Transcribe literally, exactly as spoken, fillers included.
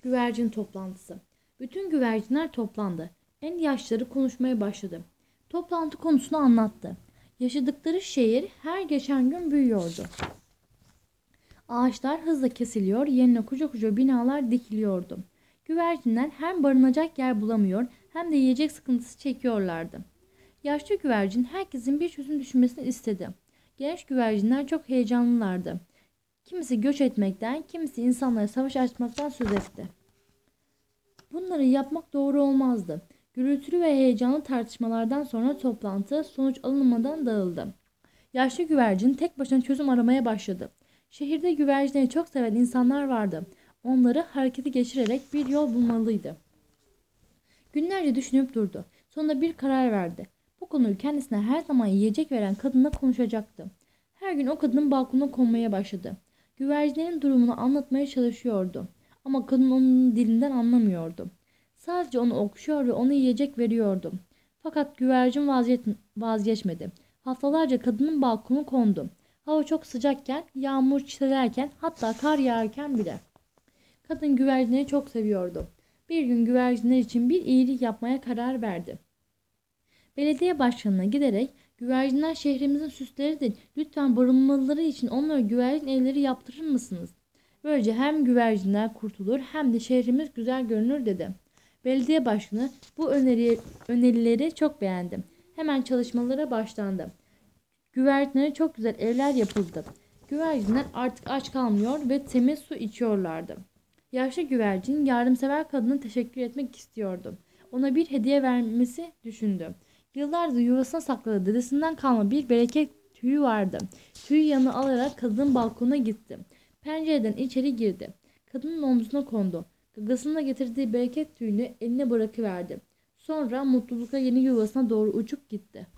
Güvercin toplantısı. Bütün güvercinler toplandı. En yaşları konuşmaya başladı. Toplantı konusunu anlattı. Yaşadıkları şehir her geçen gün büyüyordu. Ağaçlar hızla kesiliyor, yerine koca koca binalar dikiliyordu. Güvercinler hem barınacak yer bulamıyor hem de yiyecek sıkıntısı çekiyorlardı. Yaşlı güvercin herkesin bir çözüm düşünmesini istedi. Genç güvercinler çok heyecanlılardı. Kimisi göç etmekten, kimisi insanlara savaş açmaktan söz etti. Bunları yapmak doğru olmazdı. Gürültülü ve heyecanlı tartışmalardan sonra toplantı sonuç alınmadan dağıldı. Yaşlı güvercin tek başına çözüm aramaya başladı. Şehirde güvercinleri çok seven insanlar vardı. Onları harekete geçirerek bir yol bulmalıydı. Günlerce düşünüp durdu. Sonunda bir karar verdi. Bu konuyu kendisine her zaman yiyecek veren kadınla konuşacaktı. Her gün o kadının balkonuna konmaya başladı. Güvercinlerin durumunu anlatmaya çalışıyordu. Ama kadın onun dilinden anlamıyordu. Sadece onu okşuyor ve ona yiyecek veriyordu. Fakat güvercin vaziyet- vazgeçmedi. Haftalarca kadının balkonu kondu. Hava çok sıcakken, yağmur çiselerken, hatta kar yağarken bile. Kadın güvercinleri çok seviyordu. Bir gün güvercinler için bir iyilik yapmaya karar verdi. Belediye başkanına giderek güvercinler şehrimizin süsleridir. Lütfen barınmaları için onlara güvercin evleri yaptırır mısınız? Böylece hem güvercinler kurtulur hem de şehrimiz güzel görünür dedi. Belediye başkanı bu öneri, önerileri çok beğendi. Hemen çalışmalara başlandı. Güvercinlere çok güzel evler yapıldı. Güvercinler artık aç kalmıyor ve temiz su içiyorlardı. Yaşlı güvercin yardımsever kadına teşekkür etmek istiyordu. Ona bir hediye vermesi düşündü. Yıllardır yuvasına sakladığı dedesinden kalma bir bereket tüyü vardı. Tüyü yanına alarak kadının balkonuna gitti. Pencereden içeri girdi. Kadının omzuna kondu. Gagasında getirdiği bereket tüyünü eline bırakıverdi. Sonra mutlulukla yeni yuvasına doğru uçup gitti.